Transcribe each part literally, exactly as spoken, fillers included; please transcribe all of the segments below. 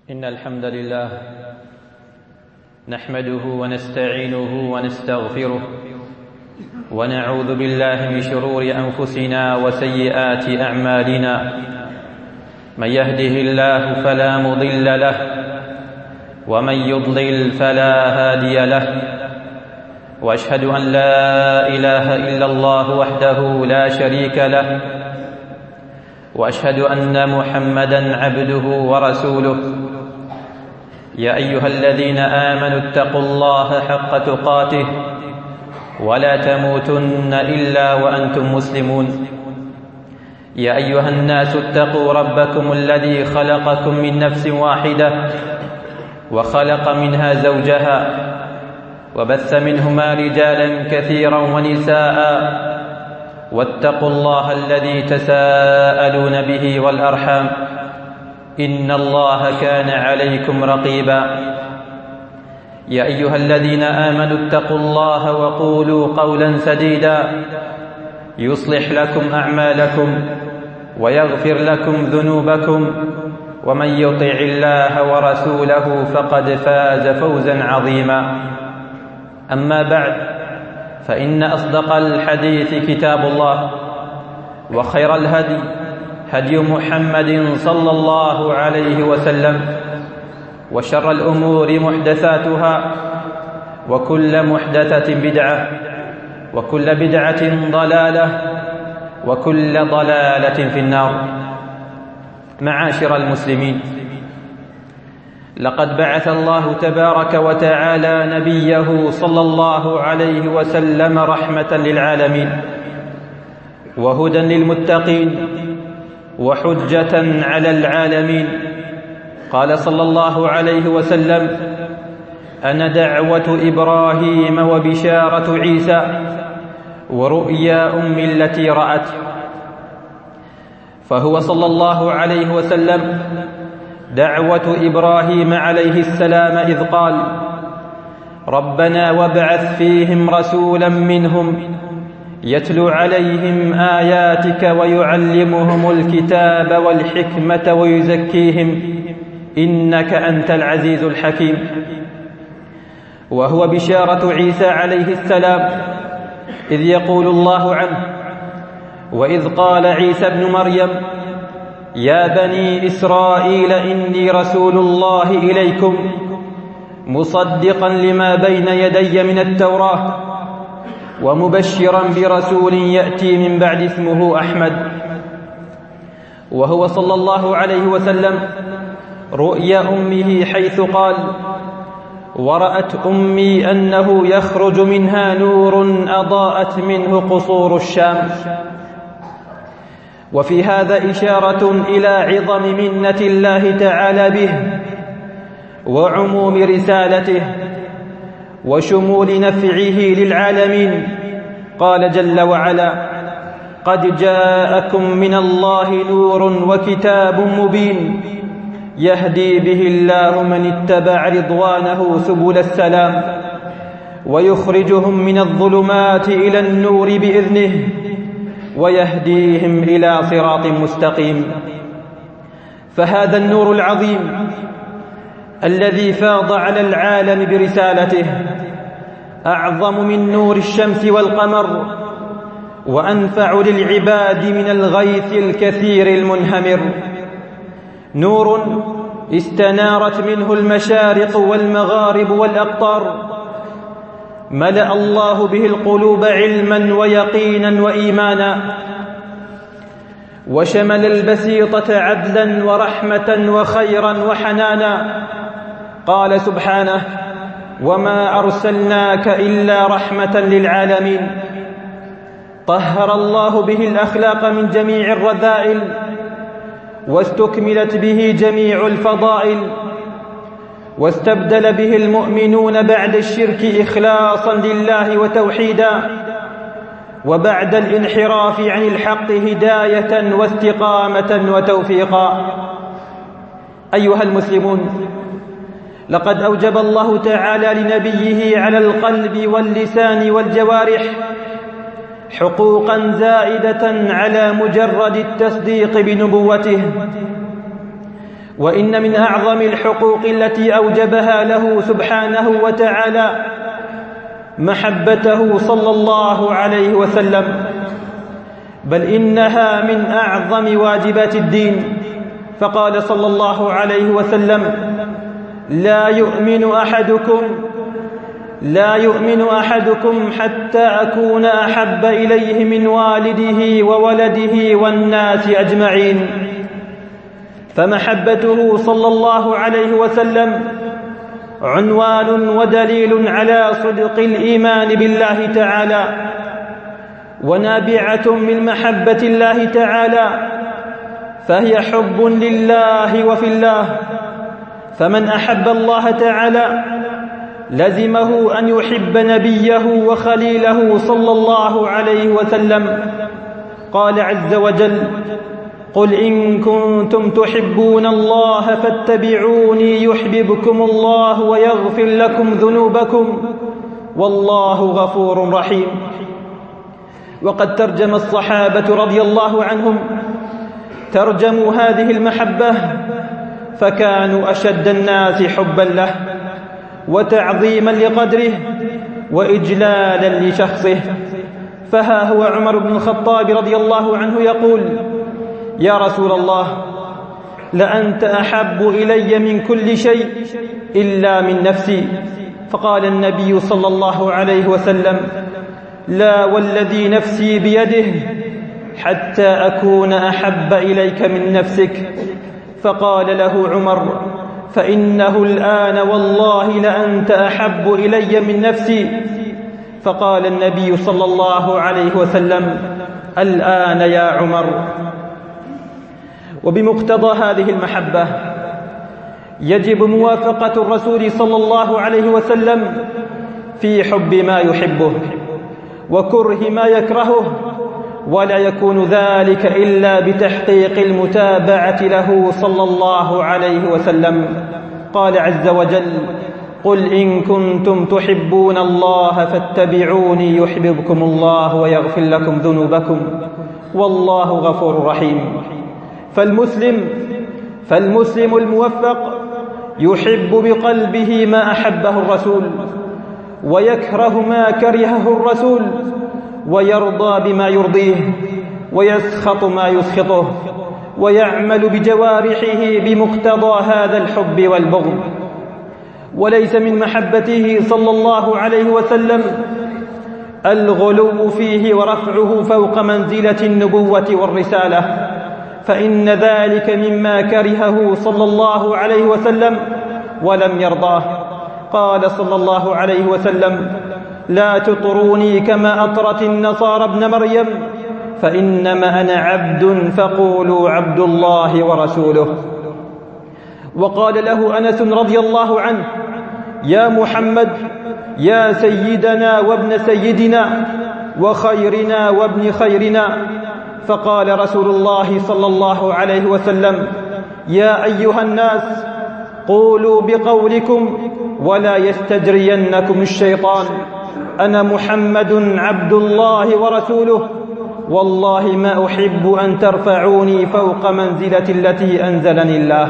إن الحمد لله نحمده ونستعينه ونستغفره ونعوذ بالله من شرور أنفسنا وسيئات أعمالنا. من يهده الله فلا مضل له ومن يضلل فلا هادي له، وأشهد أن لا إله إلا الله وحده لا شريك له، وأشهد أن محمدًا عبده ورسوله. يا أيها الذين آمنوا اتقوا الله حق تقاته ولا تموتن إلا وأنتم مسلمون. يا أيها الناس اتقوا ربكم الذي خلقكم من نفس واحدة وخلق منها زوجها وبث منهما رجالا كثيرا ونساء، واتقوا الله الذي تساءلون به والأرحام إن الله كان عليكم رقيبا. يا أيها الذين آمنوا اتقوا الله وقولوا قولا سديدا يصلح لكم أعمالكم ويغفر لكم ذنوبكم، ومن يطع الله ورسوله فقد فاز فوزا عظيما. أما بعد، فإن أصدق الحديث كتاب الله، وخير الهدي هدي محمد صلى الله عليه وسلم، وشر الأمور محدثاتها، وكل محدثة بدعة، وكل بدعة ضلالة، وكل ضلالة في النار. معاشر المسلمين، لقد بعث الله تبارك وتعالى نبيه صلى الله عليه وسلم رحمة للعالمين وهدى للمتقين وحجة على العالمين. قال صلى الله عليه وسلم: أنا دعوة إبراهيم وبشارة عيسى ورؤيا أم التي رأت. فهو صلى الله عليه وسلم دعوة إبراهيم عليه السلام إذ قال: ربنا وابعث فيهم رسولا منهم يتلو عليهم آياتك ويعلمهم الكتاب والحكمة ويزكيهم إنك أنت العزيز الحكيم. وهو بشارة عيسى عليه السلام، إذ يقول الله عنه: وإذ قال عيسى ابن مريم يا بني إسرائيل إني رسول الله إليكم مصدقا لما بين يدي من التوراة ومبشرا برسول يأتي من بعد اسمه أحمد. وهو صلى الله عليه وسلم رؤيا أمه، حيث قال: ورأت أمي أنه يخرج منها نور أضاءت منه قصور الشام. وفي هذا إشارة إلى عظم منة الله تعالى به وعموم رسالته وشمول نفعه للعالمين. قال جل وعلا: قد جاءكم من الله نور وكتاب مبين يهدي به الله من اتبع رضوانه سبل السلام ويخرجهم من الظلمات إلى النور بإذنه ويهديهم إلى صراط مستقيم. فهذا النور العظيم الذي فاض على العالم برسالته أعظم من نور الشمس والقمر، وأنفع للعباد من الغيث الكثير المنهمر. نور استنارت منه المشارق والمغارب والأقطار، ملأ الله به القلوب علما ويقينا وإيمانا، وشمل البسيطة عدلا ورحمة وخيرا وحنانا. قال سبحانه: وما أرسلناك إلا رحمة للعالمين. طهر الله به الأخلاق من جميع الرذائل، واستكملت به جميع الفضائل، واستبدل به المؤمنون بعد الشرك إخلاصا لله وتوحيدا، وبعد الانحراف عن الحق هداية واستقامة وتوفيقا. أيها المسلمون، لقد أوجب الله تعالى لنبيه على القلب واللسان والجوارح حقوقا زائدة على مجرد التصديق بنبوته، وإن من أعظم الحقوق التي أوجبها له سبحانه وتعالى محبته صلى الله عليه وسلم، بل إنها من أعظم واجبات الدين. فقال صلى الله عليه وسلم: لا يؤمن أحدكم لا يؤمن أحدكم حتى أكون أحب إليه من والده وولده والناس أجمعين. فمحبته صلى الله عليه وسلم عنوان ودليل على صدق الإيمان بالله تعالى، ونابعة من محبة الله تعالى، فهي حب لله وفي الله. فمن أحب الله تعالى لزمه أن يحب نبيه وخليله صلى الله عليه وسلم. قال عز وجل: قل إن كنتم تحبون الله فاتبعوني يحببكم الله ويغفر لكم ذنوبكم والله غفور رحيم. وقد ترجم الصحابة رضي الله عنهم ترجموا هذه المحبة، فكانوا أشد الناس حبا له وتعظيما لقدره وإجلالا لشخصه. فها هو عمر بن الخطاب رضي الله عنه يقول: يا رسول الله، لأنت أحب إلي من كل شيء إلا من نفسي. فقال النبي صلى الله عليه وسلم: لا والذي نفسي بيده حتى أكون أحب إليك من نفسك. فقال له عمر: فإنه الآن والله لأنت أحب إلي من نفسي. فقال النبي صلى الله عليه وسلم: الآن يا عمر. وبمقتضى هذه المحبة يجب موافقة الرسول صلى الله عليه وسلم في حب ما يحبه وكره ما يكرهه، ولا يكون ذلك إلا بتحقيق المتابعة له صلى الله عليه وسلم. قال عز وجل: قل إن كنتم تحبون الله فاتبعوني يحببكم الله ويغفر لكم ذنوبكم والله غفور رحيم. فالمسلم فالمسلم الموفق يحب بقلبه ما أحبه الرسول ويكره ما كرهه الرسول، ويرضى بما يرضيه ويسخط ما يسخطه، ويعمل بجوارحه بمقتضى هذا الحب والبغض. وليس من محبته صلى الله عليه وسلم الغلو فيه ورفعه فوق منزلة النبوة والرسالة، فإن ذلك مما كرهه صلى الله عليه وسلم ولم يرضاه. قال صلى الله عليه وسلم: لا تطروني كما أطرت النصارى ابن مريم، فإنما أنا عبد فقولوا عبد الله ورسوله. وقال له أنس رضي الله عنه: يا محمد، يا سيدنا وابن سيدنا وخيرنا وابن خيرنا. فقال رسول الله صلى الله عليه وسلم: يا أيها الناس، قولوا بقولكم ولا يستجرينكم الشيطان، أنا محمد عبد الله ورسوله، والله ما أحب أن ترفعوني فوق منزلة التي أنزلني الله.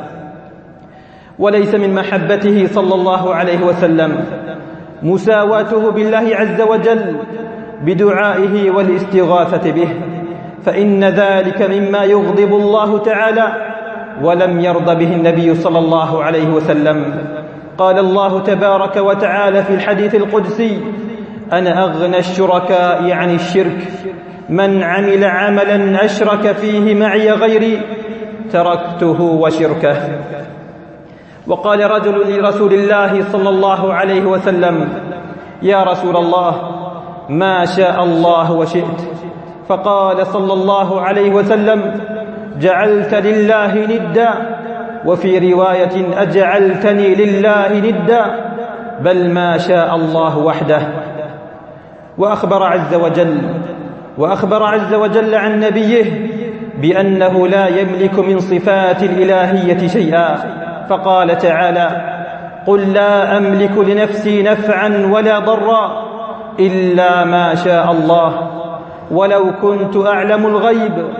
وليس من محبته صلى الله عليه وسلم مساواته بالله عز وجل بدعائه والاستغاثة به، فإن ذلك مما يغضب الله تعالى ولم يرضى به النبي صلى الله عليه وسلم. قال الله تبارك وتعالى في الحديث القدسي: أنا أغنى الشركاء عن الشرك، من عمل عملا أشرك فيه معي غيري تركته وشركه. وقال رجل لرسول الله صلى الله عليه وسلم: يا رسول الله، ما شاء الله وشئت. فقال صلى الله عليه وسلم: جعلت لله ندا، وفي رواية أجعلتني لله ندا، بل ما شاء الله وحده. وأخبر عز وجل وأخبر عز وجل عن نبيه بأنه لا يملك من صفات الإلهية شيئا، فقال تعالى: قل لا أملك لنفسي نفعا ولا ضرا إلا ما شاء الله، ولو كنت أعلم الغيب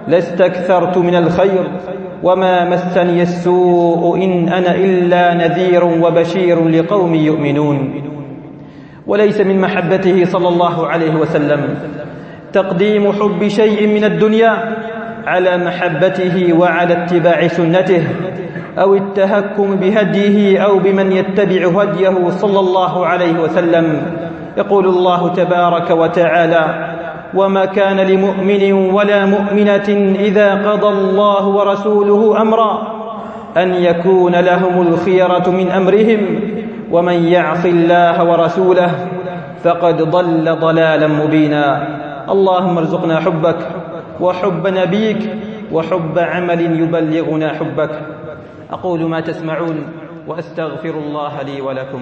لاستكثرت من الخير وما مسني السوء إن أنا إلا نذير وبشير لقوم يؤمنون. وليس من محبته صلى الله عليه وسلم تقديم حب شيء من الدنيا على محبته وعلى اتباع سنته، أو التهكم بهديه أو بمن يتبع هديه صلى الله عليه وسلم. يقول الله تبارك وتعالى: وما كان لمؤمن ولا مؤمنة إذا قضى الله ورسوله أمرا أن يكون لهم الخيرة من أمرهم ومن يعص الله ورسوله فقد ضل ضلالا مبينا. اللهم ارزقنا حبك وحب نبيك وحب عمل يبلغنا حبك. أقول ما تسمعون وأستغفر الله لي ولكم.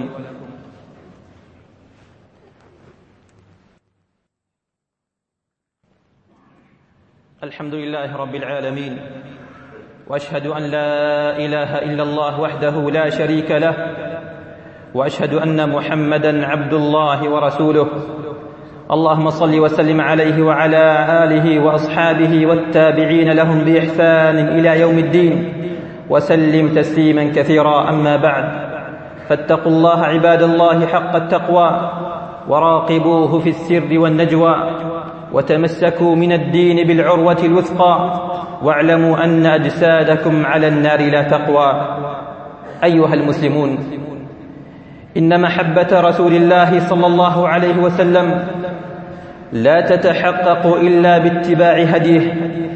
الحمد لله رب العالمين، وأشهد أن لا إله إلا الله وحده لا شريك له، وأشهد أن محمدًا عبد الله ورسوله. اللهم صل وسلم عليه وعلى آله وأصحابه والتابعين لهم بإحسان إلى يوم الدين، وسلم تسليما كثيرا. أما بعد، فاتقوا الله عباد الله حق التقوى، وراقبوه في السر والنجوى، وتمسكوا من الدين بالعروة الوثقى، واعلموا أن أجسادكم على النار لا تقوى. أيها المسلمون، إن محبة رسول الله صلى الله عليه وسلم لا تتحقق إلا باتباع هديه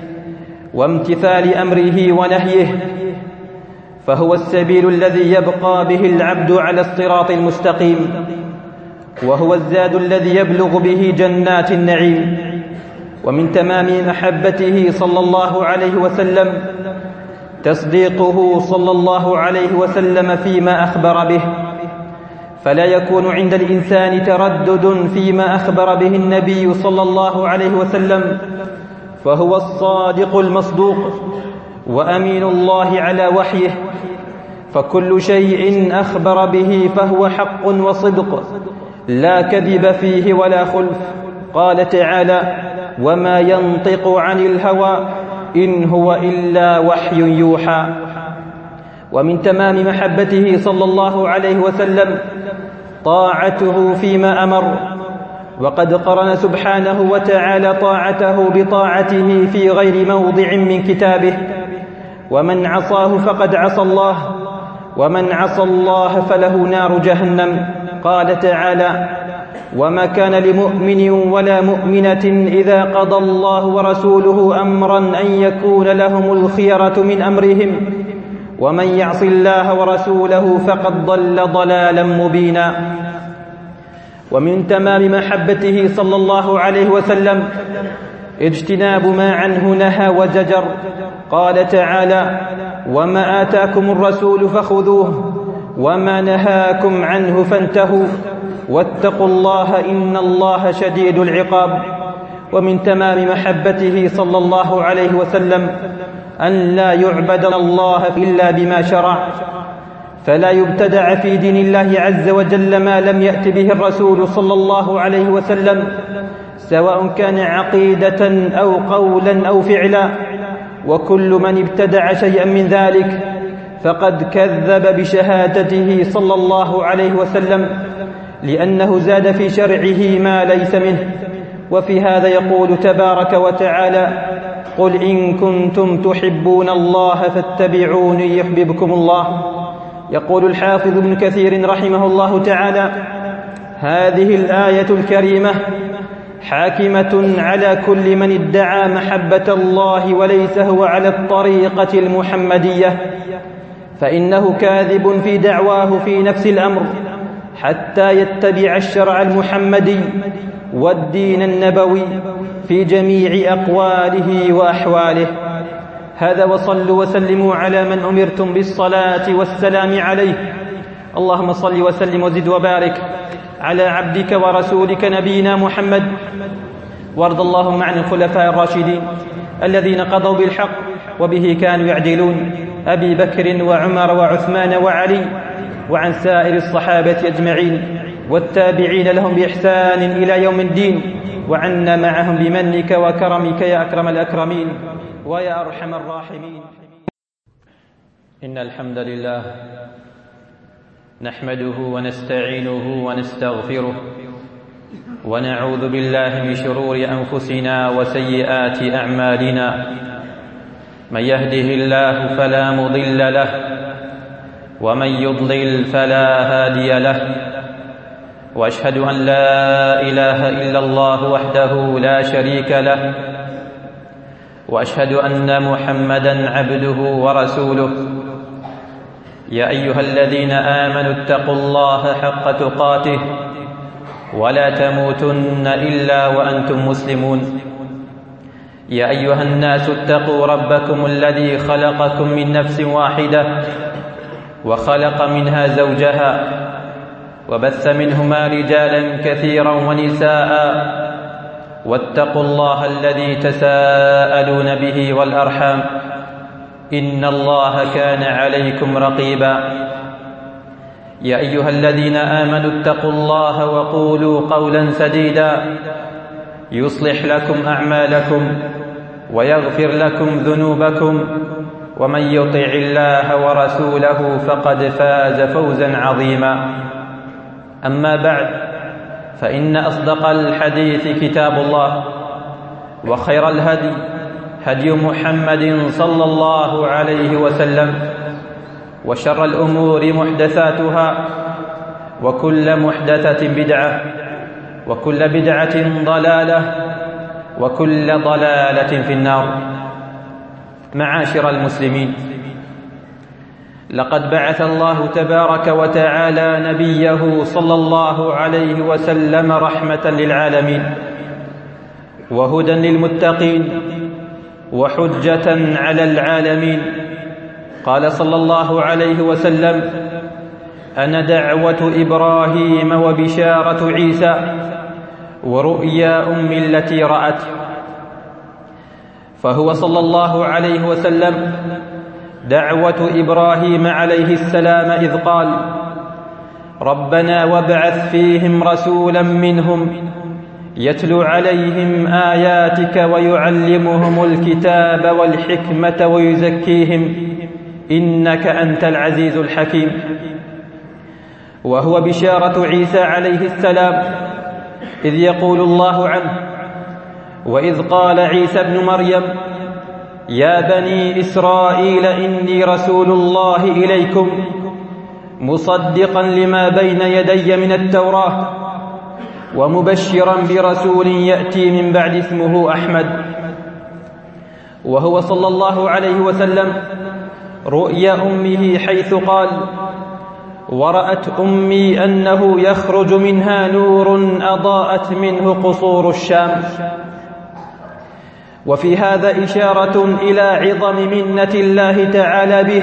وامتثال أمره ونهيه، فهو السبيل الذي يبقى به العبد على الصراط المستقيم، وهو الزاد الذي يبلغ به جنات النعيم. ومن تمام محبته صلى الله عليه وسلم تصديقه صلى الله عليه وسلم فيما أخبر به، فلا يكون عند الإنسان تردد فيما أخبر به النبي صلى الله عليه وسلم، فهو الصادق المصدوق وأمين الله على وحيه، فكل شيء أخبر به فهو حق وصدق لا كذب فيه ولا خلف. قال تعالى: وما ينطق عن الهوى إن هو إلا وحي يوحى. ومن تمام محبته صلى الله عليه وسلم طاعته فيما أمر، وقد قرن سبحانه وتعالى طاعته بطاعته في غير موضع من كتابه. ومن عصاه فقد عصى الله، ومن عصى الله فله نار جهنم. قال تعالى: وما كان لمؤمن ولا مؤمنة إذا قضى الله ورسوله أمرا أن يكون لهم الخيرة من أمرهم ومن يعص الله ورسوله فقد ضل ضلالا مبينا. ومن تمام محبته صلى الله عليه وسلم اجتناب ما عنه نهى وزجر. قال تعالى: وما آتاكم الرسول فخذوه وما نهاكم عنه فانتهوا واتقوا الله إن الله شديد العقاب. ومن تمام محبته صلى الله عليه وسلم أن لا يعبد الله إلا بما شرع، فلا يبتدع في دين الله عز وجل ما لم يأت به الرسول صلى الله عليه وسلم، سواء كان عقيدة أو قولا أو فعلا. وكل من ابتدع شيئا من ذلك فقد كذب بشهادته صلى الله عليه وسلم، لأنه زاد في شرعه ما ليس منه. وفي هذا يقول تبارك وتعالى: قل إن كنتم تحبون الله فاتبعوني يحببكم الله. يقول الحافظ ابن كثير رحمه الله تعالى: هذه الآية الكريمة حاكمة على كل من ادعى محبة الله وليس هو على الطريقة المحمدية، فإنه كاذب في دعواه في نفس الأمر حتى يتبع الشرع المحمدي والدين النبوي في جميع أقواله وأحواله. هذا، وصلوا وسلموا على من أمرتم بالصلاة والسلام عليه. اللهم صل وسلم وزد وبارك على عبدك ورسولك نبينا محمد، وارض اللهم عن الخلفاء الراشدين الذين قضوا بالحق وبه كانوا يعدلون، أبي بكر وعمر وعثمان وعلي، وعن سائر الصحابة أجمعين والتابعين لهم بإحسان إلى يوم الدين، وعنا معهم بمنك وكرمك يا أكرم الأكرمين. ويا أرحم الراحمين. إن الحمد لله نحمده ونستعينه ونستغفره ونعوذ بالله من شرور أنفسنا وسيئات أعمالنا. من يهده الله فلا مضل له ومن يضلل فلا هادي له، وأشهد أن لا إله إلا الله وحده لا شريك له، وأشهد أن محمدًا عبده ورسوله. يا أيها الذين آمنوا اتقوا الله حق تقاته ولا تموتن إلا وأنتم مسلمون. يا أيها الناس اتقوا ربكم الذي خلقكم من نفس واحدة وخلق منها زوجها وبث منهما رجالا كثيرا ونساء، واتقوا الله الذي تساءلون به والأرحام إن الله كان عليكم رقيبا. يا أيها الذين آمنوا اتقوا الله وقولوا قولا سديدا يصلح لكم أعمالكم ويغفر لكم ذنوبكم، ومن يطع الله ورسوله فقد فاز فوزا عظيما. أما بعد، فإن أصدق الحديث كتاب الله، وخير الهدي هدي محمد صلى الله عليه وسلم، وشر الأمور محدثاتها، وكل محدثة بدعة، وكل بدعة ضلالة، وكل ضلالة في النار. معاشر المسلمين، لقد بعث الله تبارك وتعالى نبيه صلى الله عليه وسلم رحمة للعالمين وهدى للمتقين وحجة على العالمين. قال صلى الله عليه وسلم: أنا دعوة إبراهيم وبشارة عيسى ورؤيا أمي التي رأت. فهو صلى الله عليه وسلم دعوة إبراهيم عليه السلام إذ قال: ربنا وابعث فيهم رسولا منهم يتلو عليهم آياتك ويعلمهم الكتاب والحكمة ويزكيهم إنك أنت العزيز الحكيم. وهو بشارة عيسى عليه السلام، إذ يقول الله عنه: وإذ قال عيسى ابن مريم يا بني إسرائيل إني رسول الله إليكم مصدقا لما بين يدي من التوراة ومبشرا برسول يأتي من بعد اسمه أحمد. وهو صلى الله عليه وسلم رؤيا أمه حيث قال: ورأت أمي أنه يخرج منها نور أضاءت منه قصور الشام. وفي هذا إشارة إلى عظم منة الله تعالى به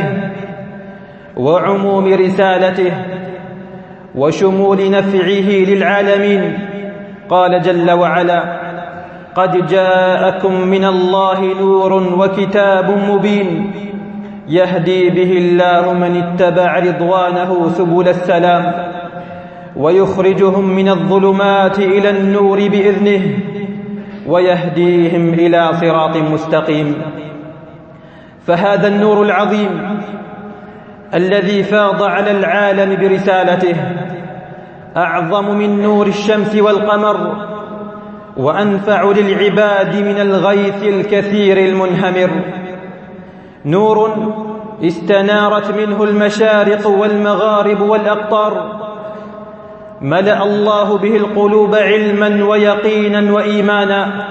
وعموم رسالته وشمول نفعه للعالمين. قال جل وعلا: قد جاءكم من الله نور وكتاب مبين يهدي به الله من اتبع رضوانه سبل السلام ويخرجهم من الظلمات إلى النور بإذنه ويهديهم إلى صراط مستقيم. فهذا النور العظيم الذي فاض على العالم برسالته أعظم من نور الشمس والقمر، وأنفع للعباد من الغيث الكثير المنهمر. نور استنارت منه المشارق والمغارب والأقطار، ملأ الله به القلوب علما ويقينا وإيمانا،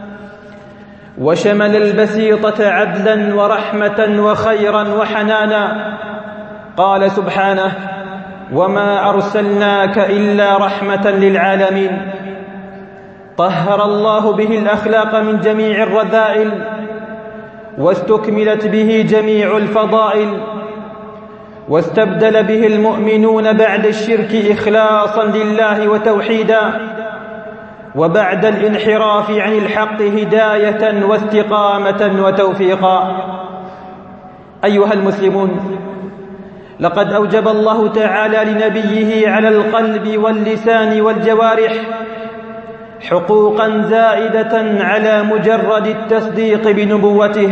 وشمل البسيطة عدلا ورحمة وخيرا وحنانا. قال سبحانه: وما أرسلناك إلا رحمة للعالمين. طهر الله به الأخلاق من جميع الرذائل، واستكملت به جميع الفضائل، واستبدل به المؤمنون بعد الشرك إخلاصا لله وتوحيدا، وبعد الانحراف عن الحق هداية واستقامة وتوفيقا. أيها المسلمون، لقد أوجب الله تعالى لنبيه على القلب واللسان والجوارح حقوقا زائدة على مجرد التصديق بنبوته.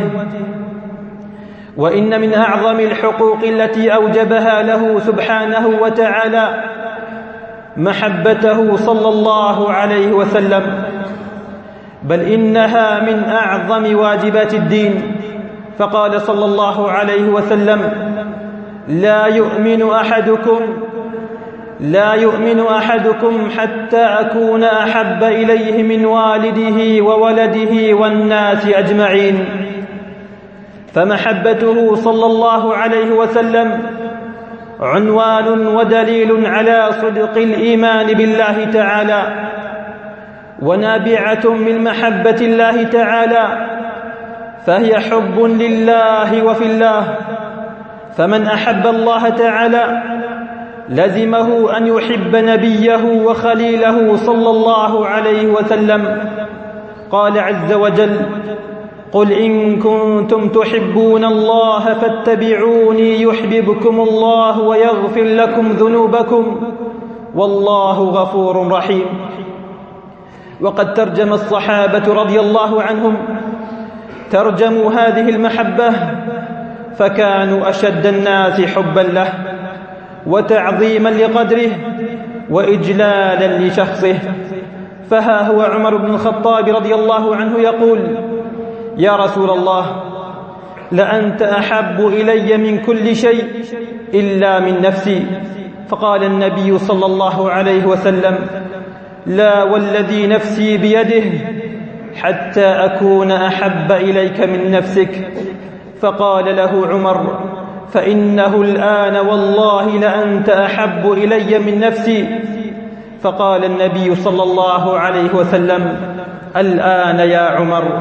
وإن من أعظم الحقوق التي أوجبها له سبحانه وتعالى محبته صلى الله عليه وسلم، بل إنها من أعظم واجبات الدين. فقال صلى الله عليه وسلم: لا يؤمن أحدكم لا يؤمن أحدكم حتى أكون أحب إليه من والده وولده والناس أجمعين. فمحبته صلى الله عليه وسلم عنوان ودليل على صدق الإيمان بالله تعالى، ونابعة من محبة الله تعالى، فهي حب لله وفي الله. فمن أحب الله تعالى لزمه أن يحب نبيه وخليله صلى الله عليه وسلم. قال عز وجل: قل إن كنتم تحبون الله فاتبعوني يحببكم الله ويغفر لكم ذنوبكم والله غفور رحيم. وقد ترجم الصحابة رضي الله عنهم ترجموا هذه المحبة، فكانوا أشد الناس حبا له وتعظيما لقدره وإجلالا لشخصه. فها هو عمر بن الخطاب رضي الله عنه يقول: يا رسول الله، لأنت أحب إلي من كل شيء إلا من نفسي. فقال النبي صلى الله عليه وسلم: لا والذي نفسي بيده حتى أكون أحب إليك من نفسك. فقال له عمر: فإنه الآن والله لأنت أحب إلي من نفسي. فقال النبي صلى الله عليه وسلم: الآن يا عمر.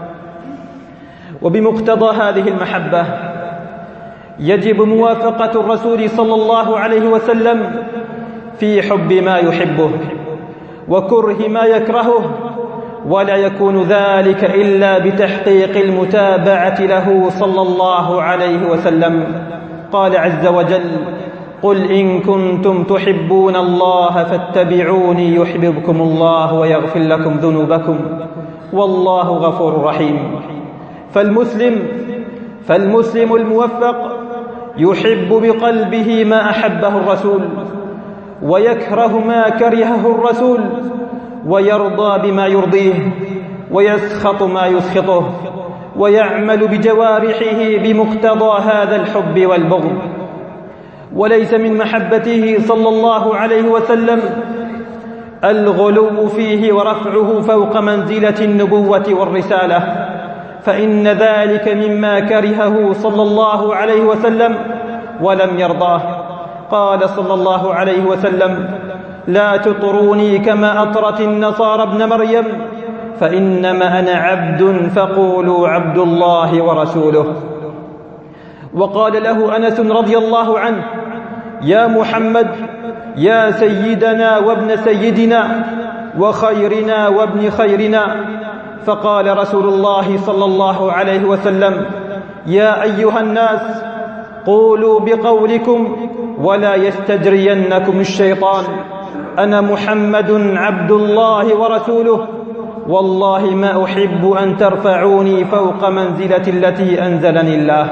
وبمقتضى هذه المحبة يجب موافقة الرسول صلى الله عليه وسلم في حب ما يحبه وكره ما يكرهه، ولا يكون ذلك إلا بتحقيق المتابعة له صلى الله عليه وسلم. قال عز وجل: قل إن كنتم تحبون الله فاتبعوني يحببكم الله ويغفر لكم ذنوبكم والله غفور رحيم. فالمسلم فالمسلم الموفق يحب بقلبه ما أحبه الرسول ويكره ما كرهه الرسول، ويرضى بما يرضيه ويسخط ما يسخطه، ويعمل بجوارحه بمقتضى هذا الحب والبغض. وليس من محبته صلى الله عليه وسلم الغلو فيه ورفعه فوق منزلة النبوة والرسالة، فإن ذلك مما كرهه صلى الله عليه وسلم ولم يرضاه. قال صلى الله عليه وسلم: لا تطروني كما أطرت النصارى ابن مريم، فإنما أنا عبد فقولوا عبد الله ورسوله. وقال له أنس رضي الله عنه: يا محمد، يا سيدنا وابن سيدنا وخيرنا وابن خيرنا. فقال رسول الله صلى الله عليه وسلم: يا أيها الناس، قولوا بقولكم ولا يستجرينكم الشيطان، أنا محمد عبد الله ورسوله، والله ما أحب أن ترفعوني فوق منزلة التي أنزلني الله.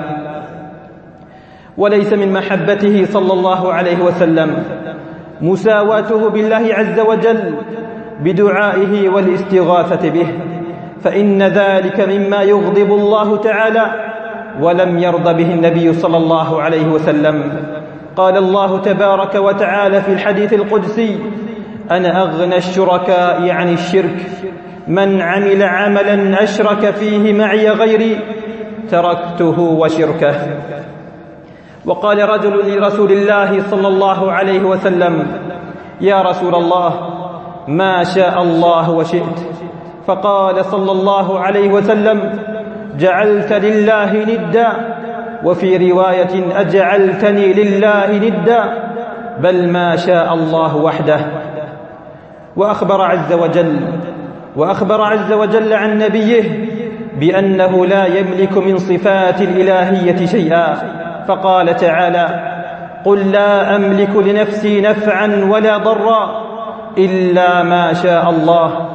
وليس من محبته صلى الله عليه وسلم مساواته بالله عز وجل بدعائه والاستغاثة به، فإن ذلك مما يغضب الله تعالى ولم يرضى به النبي صلى الله عليه وسلم. قال الله تبارك وتعالى في الحديث القدسي: أنا أغنى الشركاء عن الشرك، من عمل عملا أشرك فيه معي غيري تركته وشركه. وقال رجل لرسول الله صلى الله عليه وسلم: يا رسول الله، ما شاء الله وشئت. فقال صلى الله عليه وسلم: جعلت لله ندا، وفي رواية أجعلتني لله ندا، بل ما شاء الله وحده. وأخبر عز وجل وأخبر عز وجل عن نبيه بأنه لا يملك من صفات الإلهية شيئا، فقال تعالى: قل لا أملك لنفسي نفعا ولا ضرا إلا ما شاء الله،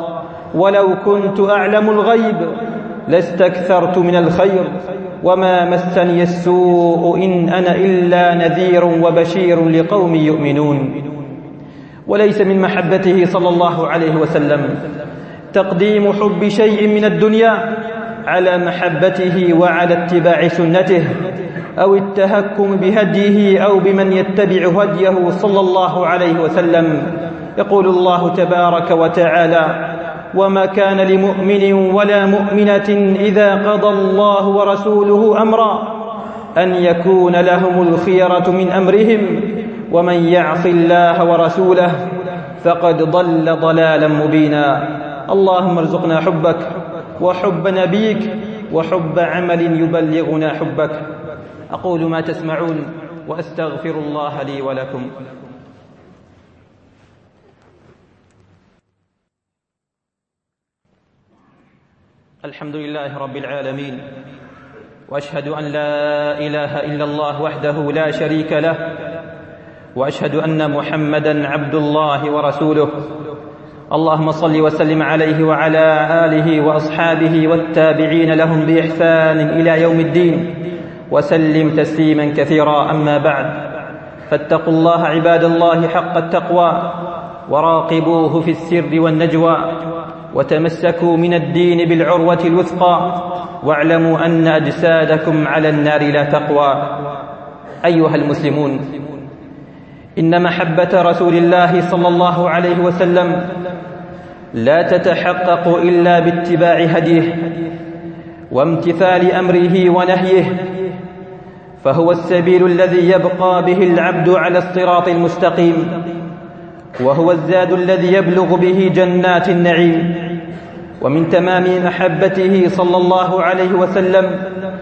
ولو كنت أعلم الغيب لاستكثرت من الخير وما مسني السوء إن أنا إلا نذير وبشير لقوم يؤمنون. وليس من محبته صلى الله عليه وسلم تقديم حب شيء من الدنيا على محبته وعلى اتباع سنته، أو التهكم بهديه أو بمن يتبع هديه صلى الله عليه وسلم. يقول الله تبارك وتعالى: وما كان لمؤمن ولا مؤمنة إذا قضى الله ورسوله أمرا أن يكون لهم الخيرة من أمرهم ومن يعص الله ورسوله فقد ضل ضلالا مبينا. اللهم ارزقنا حبك وحب نبيك وحب عمل يبلغنا حبك. أقول ما تسمعون وأستغفر الله لي ولكم. الحمد لله رب العالمين، وأشهد أن لا إله إلا الله وحده لا شريك له، وأشهد أن محمدًا عبد الله ورسوله. اللهم صل وسلم عليه وعلى آله وأصحابه والتابعين لهم بإحسان إلى يوم الدين، وسلم تسليما كثيرا. أما بعد، فاتقوا الله عباد الله حق التقوى، وراقبوه في السر والنجوى، وتمسكوا من الدين بالعروة الوثقى، واعلموا أن أجسادكم على النار لا تقوى. أيها المسلمون، إن محبة رسول الله صلى الله عليه وسلم لا تتحقق إلا باتباع هديه وامتثال أمره ونهيه، فهو السبيل الذي يبقى به العبد على الصراط المستقيم، وهو الزاد الذي يبلغ به جنات النعيم. ومن تمام محبته صلى الله عليه وسلم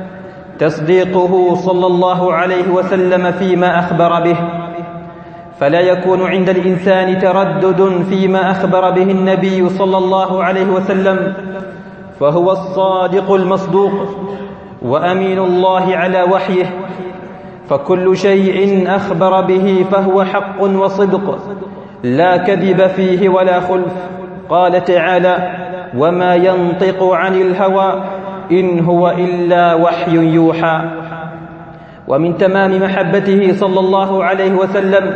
تصديقه صلى الله عليه وسلم فيما أخبر به، فلا يكون عند الإنسان تردد فيما أخبر به النبي صلى الله عليه وسلم، فهو الصادق المصدوق وأمين الله على وحيه، فكل شيء أخبر به فهو حق وصدق لا كذب فيه ولا خلف. قال تعالى: وما ينطق عن الهوى إن هو إلا وحي يوحى. ومن تمام محبته صلى الله عليه وسلم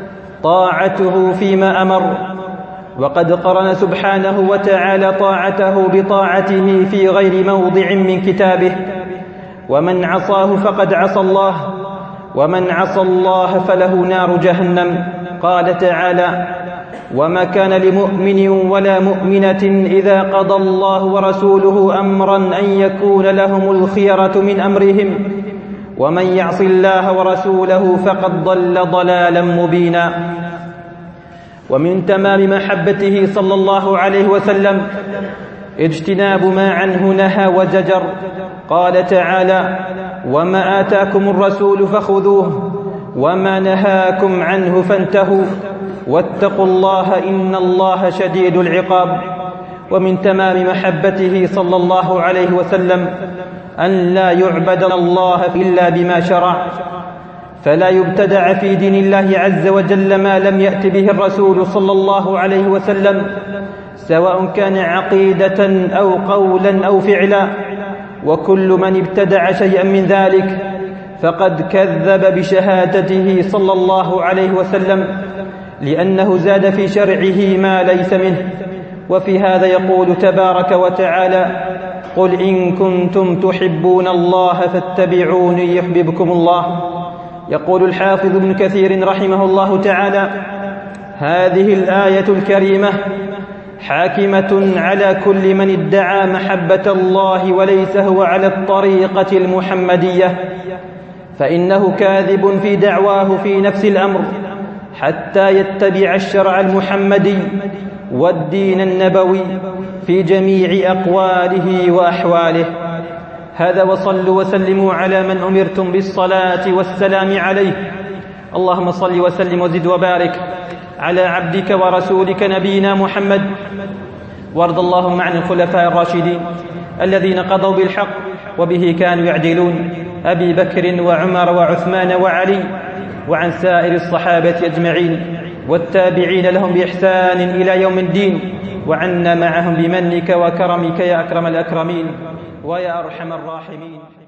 طاعته فيما أمر، وقد قرن سبحانه وتعالى طاعته بطاعته في غير موضع من كتابه: ومن عصاه فقد عصى الله، ومن عصى الله فله نار جهنم. قال تعالى: وما كان لمؤمن ولا مؤمنة إذا قضى الله ورسوله أمرا أن يكون لهم الخيرة من أمرهم ومن يعص الله ورسوله فقد ضل ضلالا مبينا. ومن تمام محبته صلى الله عليه وسلم اجتناب ما عنه نهى وزجر. قال تعالى: وما آتاكم الرسول فخذوه وما نهاكم عنه فانتهوا واتقوا الله إن الله شديد العقاب. ومن تمام محبته صلى الله عليه وسلم أن لا يعبد الله إلا بما شرع، فلا يبتدع في دين الله عز وجل ما لم يأت به الرسول صلى الله عليه وسلم، سواء كان عقيدة أو قولا أو فعلا. وكل من ابتدع شيئا من ذلك فقد كذب بشهادته صلى الله عليه وسلم، لأنه زاد في شرعه ما ليس منه. وفي هذا يقول تبارك وتعالى: قل إن كنتم تحبون الله فاتبعوني يحببكم الله. يقول الحافظ ابن كثير رحمه الله تعالى: هذه الآية الكريمة حاكمة على كل من ادعى محبة الله وليس هو على الطريقة المحمدية، فإنه كاذب في دعواه في نفس الأمر حتى يتبع الشرع المحمدي والدين النبوي في جميع أقواله وأحواله. هذا وصلوا وسلموا على من أمرتم بالصلاة والسلام عليه. اللهم صل وسلم وزد وبارك على عبدك ورسولك نبينا محمد، وارض اللهم عن الخلفاء الراشدين الذين قضوا بالحق وبه كانوا يعدلون، أبي بكر وعمر وعثمان وعلي، وعن سائر الصحابة أجمعين والتابعين لهم بإحسان إلى يوم الدين، وعنا معهم بمنك وكرمك يا أكرم الأكرمين ويا أرحم الراحمين.